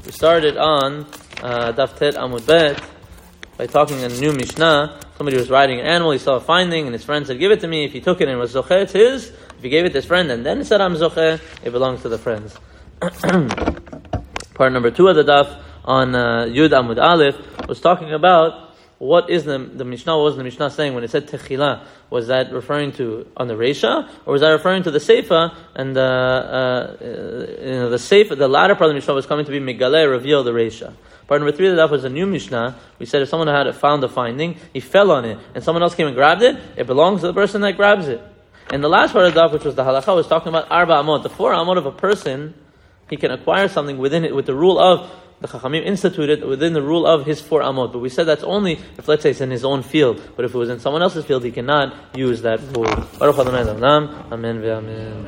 We started on Daf Tet Amud Bet by talking in a new Mishnah. Somebody was riding an animal, he saw a finding, and his friend said, give it to me. If he took it and it was Zocheh, it's his. If he gave it to his friend and then he said, I'm Zocheh, it belongs to the friends. Part number 2 of the Daf on Yud Amud Aleph was talking about what is the Mishnah, what was the Mishnah saying when it said Techila? Was that referring to on the Reisha, or was that referring to the Seifa? And the Seifa, the latter part of the Mishnah was coming to be Megaleh, reveal the Reisha. Part number 3 of that was a new Mishnah. We said if someone had found a finding, he fell on it, and someone else came and grabbed it, it belongs to the person that grabs it. And the last part of the Daf, which was the Halakha, was talking about Arba Amot, the 4 Amot of a person. He can acquire something within it with the rule of the Chachamim instituted within the rule of his 4 amot. But we said that's only if, let's say, it's in his own field. But if it was in someone else's field, he cannot use that rule. Amen.